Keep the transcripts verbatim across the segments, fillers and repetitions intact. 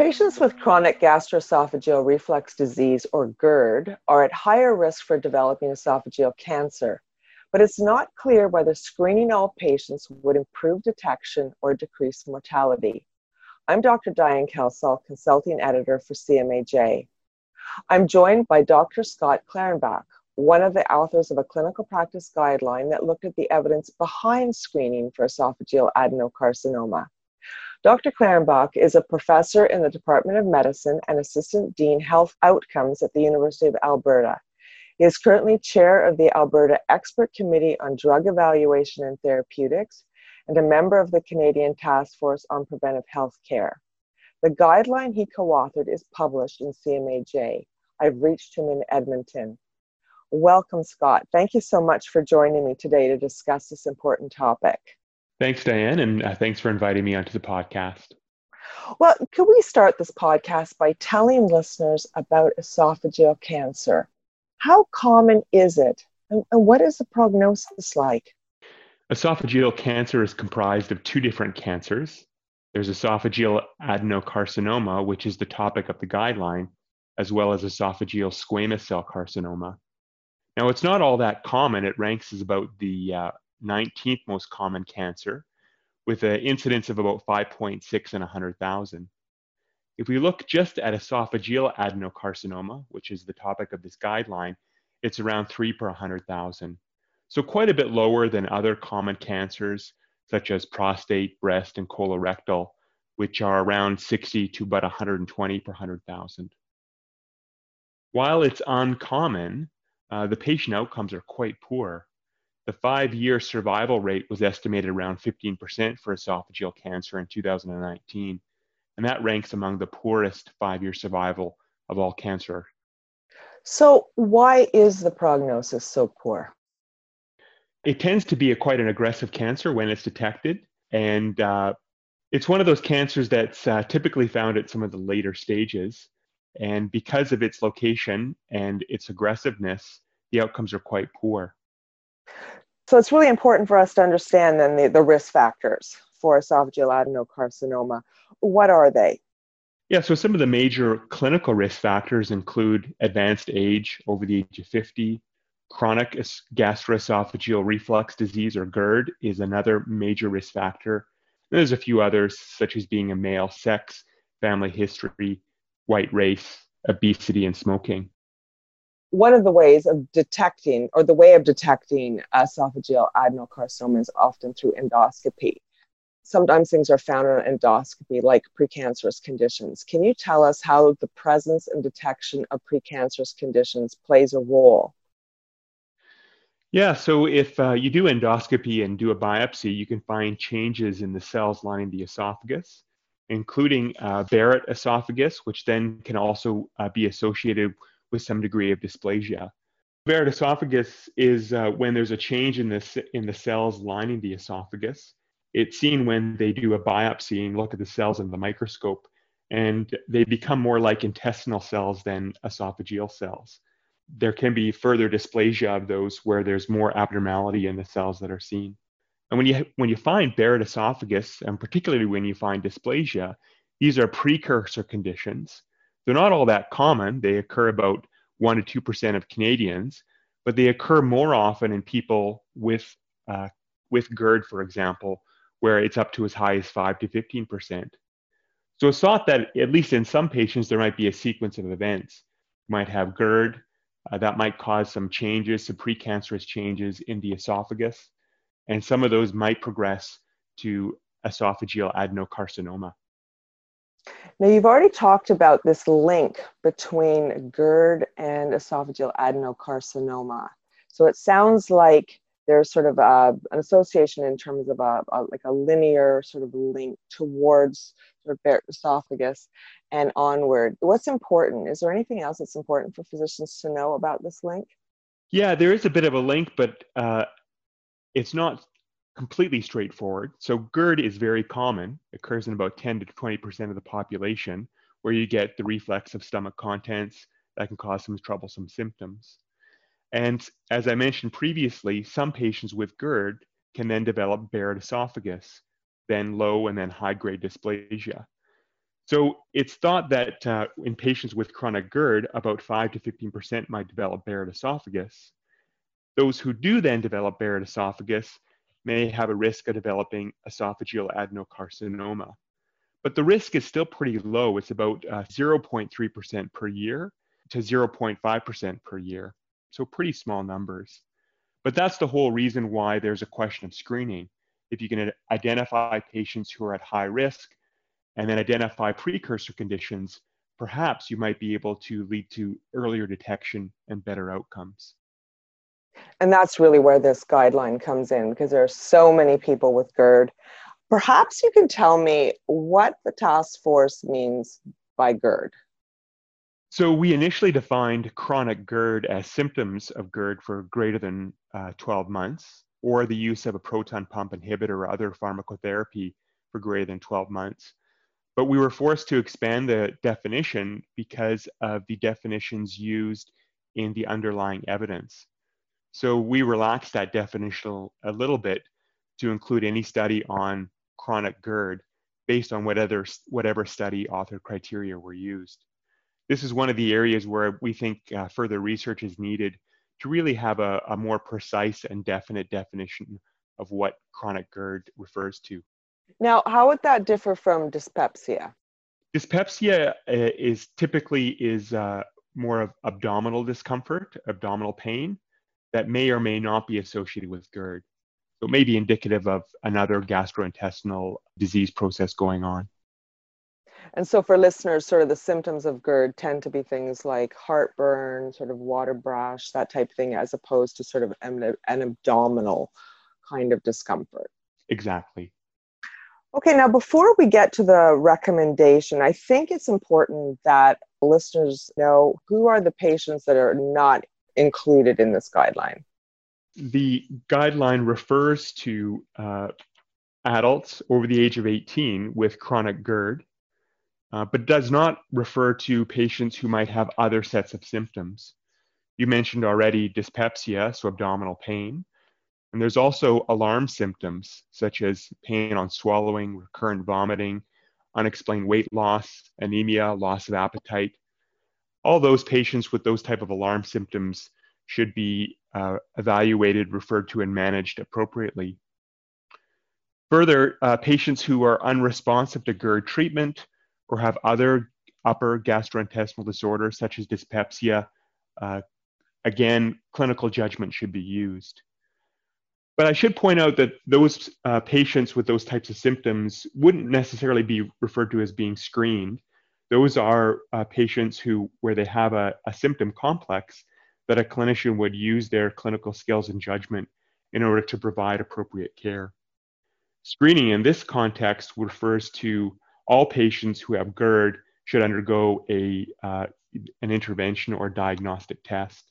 Patients with chronic gastroesophageal reflux disease, or GERD, are at higher risk for developing esophageal cancer, but it's not clear whether screening all patients would improve detection or decrease mortality. I'm Doctor Diane Kelsall, Consulting Editor for C M A J. I'm joined by Doctor Scott Clarenbach, one of the authors of a clinical practice guideline that looked at the evidence behind screening for esophageal adenocarcinoma. Doctor Clarenbach is a professor in the Department of Medicine and Assistant Dean Health Outcomes at the University of Alberta. He is currently chair of the Alberta Expert Committee on Drug Evaluation and Therapeutics and a member of the Canadian Task Force on Preventive Health Care. The guideline he co-authored is published in C M A J. I've reached him in Edmonton. Welcome, Scott. Thank you so much for joining me today to discuss this important topic. Thanks, Diane, and uh, thanks for inviting me onto the podcast. Well, could we start this podcast by telling listeners about esophageal cancer? How common is it, and, and what is the prognosis like? Esophageal cancer is comprised of two different cancers. There's esophageal adenocarcinoma, which is the topic of the guideline, as well as esophageal squamous cell carcinoma. Now, it's not all that common. It ranks as about the uh, nineteenth most common cancer, with an incidence of about five point six in one hundred thousand. If we look just at esophageal adenocarcinoma, which is the topic of this guideline, it's around three per one hundred thousand. So quite a bit lower than other common cancers, such as prostate, breast, and colorectal, which are around sixty to about one hundred twenty per one hundred thousand. While it's uncommon, uh, the patient outcomes are quite poor. The five-year survival rate was estimated around fifteen percent for esophageal cancer in two thousand nineteen, and that ranks among the poorest five-year survival of all cancer. So why is the prognosis so poor? It tends to be a, quite an aggressive cancer when it's detected, and uh, it's one of those cancers that's uh, typically found at some of the later stages, and because of its location and its aggressiveness, the outcomes are quite poor. So it's really important for us to understand then the, the risk factors for esophageal adenocarcinoma. What are they? Yeah, so some of the major clinical risk factors include advanced age over the age of fifty, chronic gastroesophageal reflux disease, or GERD, is another major risk factor. And there's a few others, such as being a male, sex, family history, white race, obesity, and smoking. One of the ways of detecting, or the way of detecting esophageal adenocarcinoma is often through endoscopy. Sometimes things are found on endoscopy, like precancerous conditions. Can you tell us how the presence and detection of precancerous conditions plays a role? Yeah, so if uh, you do endoscopy and do a biopsy, you can find changes in the cells lining the esophagus, including uh, Barrett esophagus, which then can also uh, be associated with some degree of dysplasia. Barrett esophagus is uh, when there's a change in the, in the cells lining the esophagus. It's seen when they do a biopsy and look at the cells in the microscope, and they become more like intestinal cells than esophageal cells. There can be further dysplasia of those where there's more abnormality in the cells that are seen. And when you, when you find Barrett esophagus, and particularly when you find dysplasia, these are precursor conditions. They're not all that common. They occur about one to two percent of Canadians, but they occur more often in people with, uh, with GERD, for example, where it's up to as high as five to fifteen percent. So it's thought that at least in some patients, there might be a sequence of events. You might have GERD, uh, that might cause some changes, some precancerous changes in the esophagus, and some of those might progress to esophageal adenocarcinoma. Now, you've already talked about this link between GERD and esophageal adenocarcinoma. So it sounds like there's sort of a, an association in terms of a, a like a linear sort of link towards sort of Barrett esophagus and onward. What's important? Is there anything else that's important for physicians to know about this link? Yeah, there is a bit of a link, but uh, it's not completely straightforward. So GERD is very common, occurs in about ten to twenty percent of the population, where you get the reflex of stomach contents that can cause some troublesome symptoms. And as I mentioned previously, some patients with GERD can then develop Barrett esophagus, then low and then high grade dysplasia. So it's thought that uh, in patients with chronic GERD, about five to fifteen percent might develop Barrett esophagus. Those who do then develop Barrett esophagus may have a risk of developing esophageal adenocarcinoma. But the risk is still pretty low. It's about uh, zero point three percent per year to zero point five percent per year. So pretty small numbers. But that's the whole reason why there's a question of screening. If you can identify patients who are at high risk and then identify precursor conditions, perhaps you might be able to lead to earlier detection and better outcomes. And that's really where this guideline comes in, because there are so many people with GERD. Perhaps you can tell me what the task force means by GERD. So we initially defined chronic GERD as symptoms of GERD for greater than uh, twelve months, or the use of a proton pump inhibitor or other pharmacotherapy for greater than twelve months. But we were forced to expand the definition because of the definitions used in the underlying evidence. So we relaxed that definition a little bit to include any study on chronic GERD based on whatever, whatever study author criteria were used. This is one of the areas where we think uh, further research is needed to really have a, a more precise and definite definition of what chronic GERD refers to. Now, how would that differ from dyspepsia? Dyspepsia uh, is typically is uh, more of abdominal discomfort, abdominal pain that may or may not be associated with GERD. So it may be indicative of another gastrointestinal disease process going on. And so for listeners, sort of the symptoms of GERD tend to be things like heartburn, sort of water brush, that type of thing, as opposed to sort of an, an abdominal kind of discomfort. Exactly. Okay, now before we get to the recommendation, I think it's important that listeners know who are the patients that are not included in this guideline. The guideline refers to uh, adults over the age of eighteen with chronic GERD, uh, but does not refer to patients who might have other sets of symptoms. You mentioned already dyspepsia, so abdominal pain. And there's also alarm symptoms such as pain on swallowing, recurrent vomiting, unexplained weight loss, anemia, loss of appetite. All those patients with those type of alarm symptoms should be uh, evaluated, referred to, and managed appropriately. Further, uh, patients who are unresponsive to GERD treatment or have other upper gastrointestinal disorders such as dyspepsia, uh, again, clinical judgment should be used. But I should point out that those uh, patients with those types of symptoms wouldn't necessarily be referred to as being screened. Those are uh, patients who, where they have a, a symptom complex that a clinician would use their clinical skills and judgment in order to provide appropriate care. Screening in this context refers to all patients who have GERD should undergo a, uh, an intervention or diagnostic test.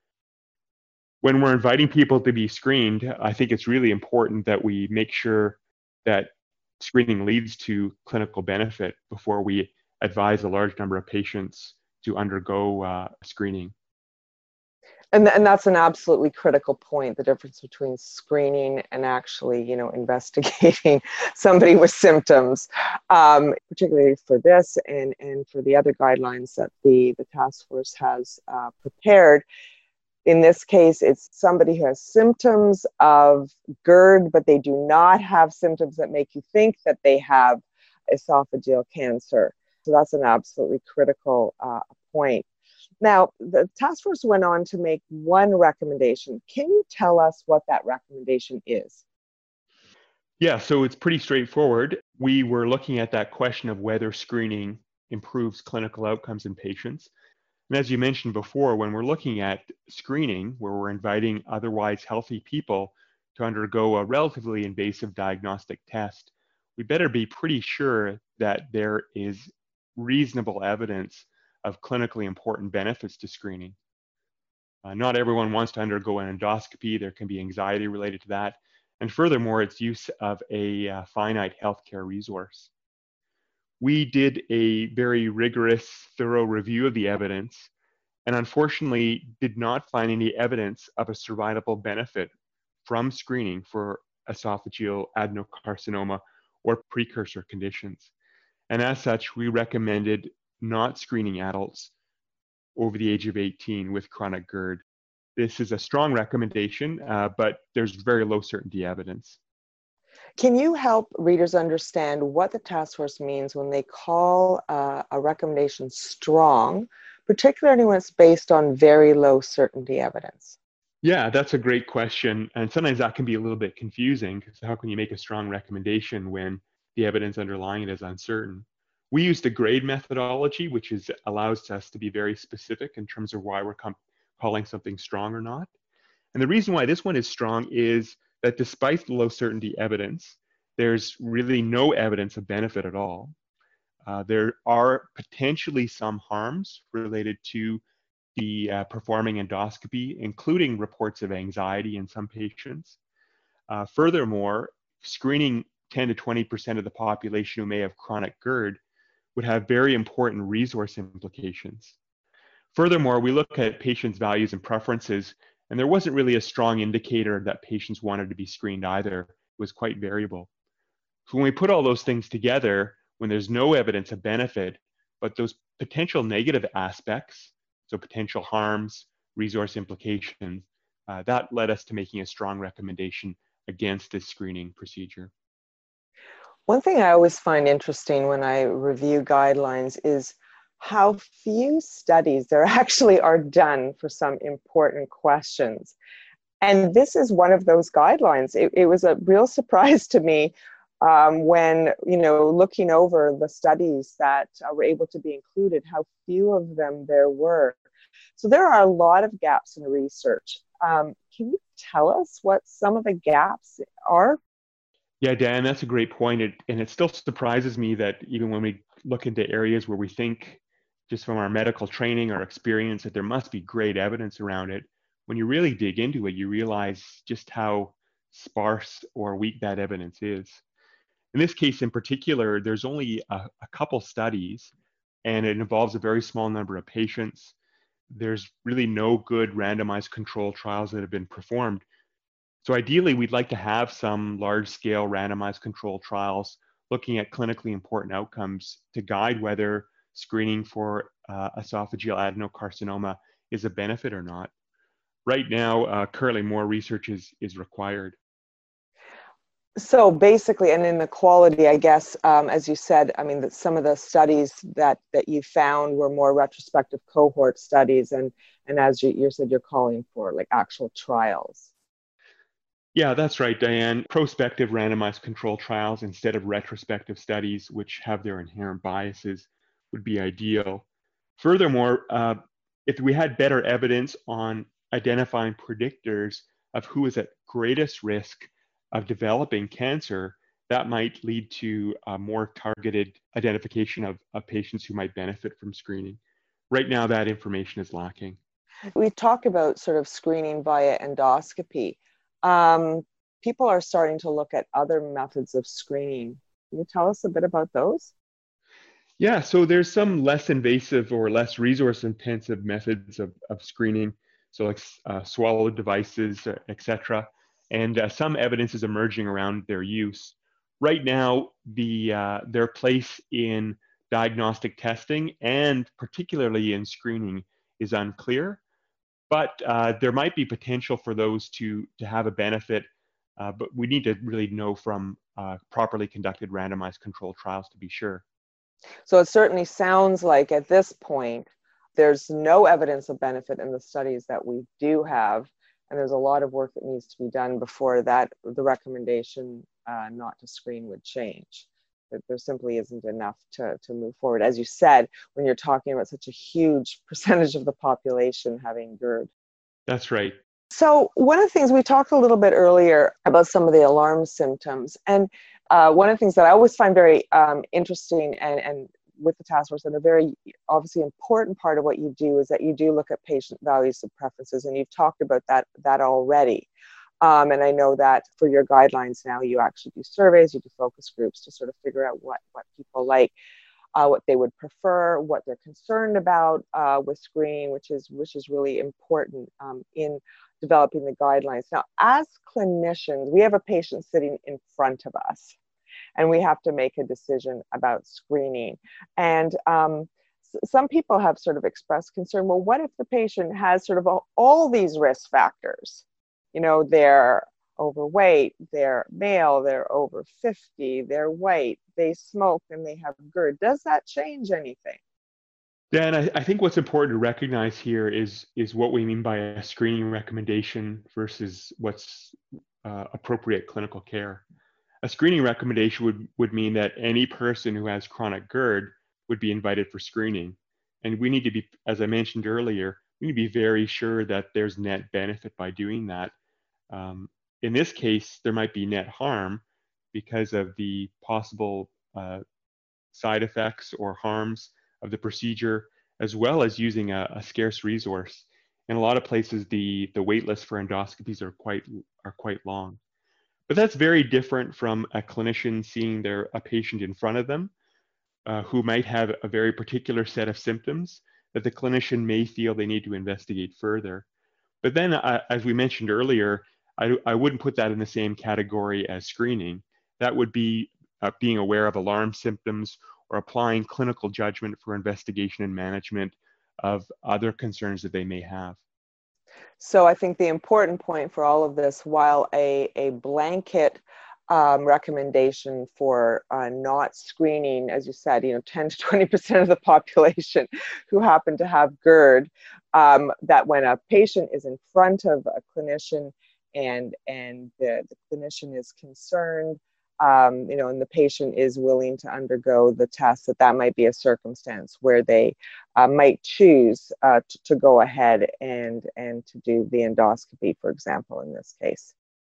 When we're inviting people to be screened, I think it's really important that we make sure that screening leads to clinical benefit before we advise a large number of patients to undergo uh, screening. And, and that's an absolutely critical point, the difference between screening and actually, you know, investigating somebody with symptoms, um, particularly for this and, and for the other guidelines that the, the task force has uh, prepared. In this case, it's somebody who has symptoms of GERD, but they do not have symptoms that make you think that they have esophageal cancer. So that's an absolutely critical uh, point. Now, the task force went on to make one recommendation. Can you tell us what that recommendation is? Yeah, so it's pretty straightforward. We were looking at that question of whether screening improves clinical outcomes in patients. And as you mentioned before, when we're looking at screening, where we're inviting otherwise healthy people to undergo a relatively invasive diagnostic test, we better be pretty sure that there is reasonable evidence of clinically important benefits to screening. Uh, not everyone wants to undergo an endoscopy. There can be anxiety related to that. And furthermore, it's use of a uh, finite healthcare resource. We did a very rigorous, thorough review of the evidence and unfortunately did not find any evidence of a survivable benefit from screening for esophageal adenocarcinoma or precursor conditions. And as such, we recommended not screening adults over the age of eighteen with chronic GERD. This is a strong recommendation, uh, but there's very low certainty evidence. Can you help readers understand what the task force means when they call uh, a recommendation strong, particularly when it's based on very low certainty evidence? Yeah, that's a great question. And sometimes that can be a little bit confusing because how can you make a strong recommendation when the evidence underlying it is uncertain? We use the GRADE methodology, which is allows us to be very specific in terms of why we're com- calling something strong or not. And the reason why this one is strong is that despite the low certainty evidence, there's really no evidence of benefit at all. Uh, there are potentially some harms related to the uh, performing endoscopy, including reports of anxiety in some patients. Uh, furthermore, screening ten to twenty percent of the population who may have chronic GERD would have very important resource implications. Furthermore, we look at patients' values and preferences, and there wasn't really a strong indicator that patients wanted to be screened either. It was quite variable. So when we put all those things together, when there's no evidence of benefit, but those potential negative aspects, so potential harms, resource implications, uh, that led us to making a strong recommendation against this screening procedure. One thing I always find interesting when I review guidelines is how few studies there actually are done for some important questions. And this is one of those guidelines. It, it was a real surprise to me um, when, you know, looking over the studies that uh, were able to be included, how few of them there were. So there are a lot of gaps in research. Um, can you tell us what some of the gaps are? Yeah, Dan, that's a great point. It, and it still surprises me that even when we look into areas where we think, just from our medical training or experience, that there must be great evidence around it, when you really dig into it, you realize just how sparse or weak that evidence is. In this case in particular, there's only a, a couple studies, and it involves a very small number of patients. There's really no good randomized control trials that have been performed. So ideally, we'd like to have some large-scale randomized control trials looking at clinically important outcomes to guide whether screening for uh, esophageal adenocarcinoma is a benefit or not. Right now, uh, currently more research is, is required. So basically, and in the quality, I guess, um, as you said, I mean, that some of the studies that that you found were more retrospective cohort studies, and and as you, you said, you're calling for like actual trials. Yeah, that's right, Diane. Prospective randomized control trials instead of retrospective studies, which have their inherent biases, would be ideal. Furthermore, uh, if we had better evidence on identifying predictors of who is at greatest risk of developing cancer, that might lead to a more targeted identification of, of patients who might benefit from screening. Right now, that information is lacking. We talked about sort of screening via endoscopy. Um, people are starting to look at other methods of screening. Can you tell us a bit about those? Yeah, so there's some less invasive or less resource intensive methods of, of screening, so like uh, swallow devices, uh, et cetera. And uh, some evidence is emerging around their use. Right now, the uh, their place in diagnostic testing and particularly in screening is unclear, but uh, there might be potential for those to, to have a benefit, uh, but we need to really know from uh, properly conducted randomized controlled trials to be sure. So it certainly sounds like at this point, there's no evidence of benefit in the studies that we do have. And there's a lot of work that needs to be done before that the recommendation uh, not to screen would change. That there simply isn't enough to, to move forward. As you said, when you're talking about such a huge percentage of the population having GERD. That's right. So one of the things we talked a little bit earlier about some of the alarm symptoms, and uh, one of the things that I always find very um, interesting and, and with the task force, and a very obviously important part of what you do is that you do look at patient values and preferences, and you've talked about that that already. Um, and I know that for your guidelines now, you actually do surveys, you do focus groups to sort of figure out what what people like. Uh, what they would prefer, what they're concerned about uh, with screening, which is which is really important um, in developing the guidelines. Now, as clinicians, we have a patient sitting in front of us, and we have to make a decision about screening. And um, some people have sort of expressed concern, well, what if the patient has sort of all, all these risk factors? You know, they're overweight, they're male, they're over fifty, they're white, they smoke, and they have GERD. Does that change anything? Dan, I, I think what's important to recognize here is, is what we mean by a screening recommendation versus what's uh, appropriate clinical care. A screening recommendation would, would mean that any person who has chronic GERD would be invited for screening. And we need to be, as I mentioned earlier, we need to be very sure that there's net benefit by doing that. Um, in this case, there might be net harm because of the possible uh, side effects or harms of the procedure, as well as using a, a scarce resource. In a lot of places, the, the wait lists for endoscopies are quite, are quite long. But that's very different from a clinician seeing their, a patient in front of them uh, who might have a very particular set of symptoms that the clinician may feel they need to investigate further. But then, uh, as we mentioned earlier, I, I wouldn't put that in the same category as screening. That would be uh, being aware of alarm symptoms or applying clinical judgment for investigation and management of other concerns that they may have. So I think the important point for all of this, while a, a blanket um, recommendation for uh, not screening, as you said, you know, ten to twenty percent of the population who happen to have GERD, um, that when a patient is in front of a clinician and, and the, the clinician is concerned, um, you know, and the patient is willing to undergo the test, that that might be a circumstance where they uh, might choose uh, to, to go ahead and, and to do the endoscopy, for example, in this case.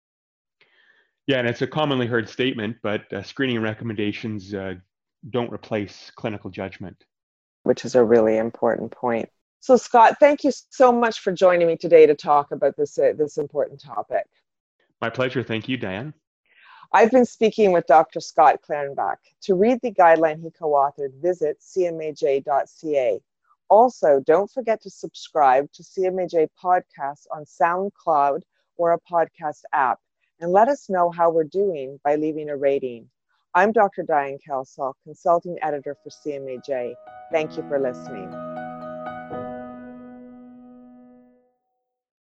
Yeah, and it's a commonly heard statement, but uh, screening recommendations uh, don't replace clinical judgment. Which is a really important point. So Scott, thank you so much for joining me today to talk about this, uh, this important topic. My pleasure. Thank you, Diane. I've been speaking with Doctor Scott Clarenbach. To read the guideline he co-authored, visit c m a j dot c a. Also, don't forget to subscribe to C M A J podcasts on SoundCloud or a podcast app, and let us know how we're doing by leaving a rating. I'm Doctor Diane Kelsall, Consulting Editor for C M A J. Thank you for listening.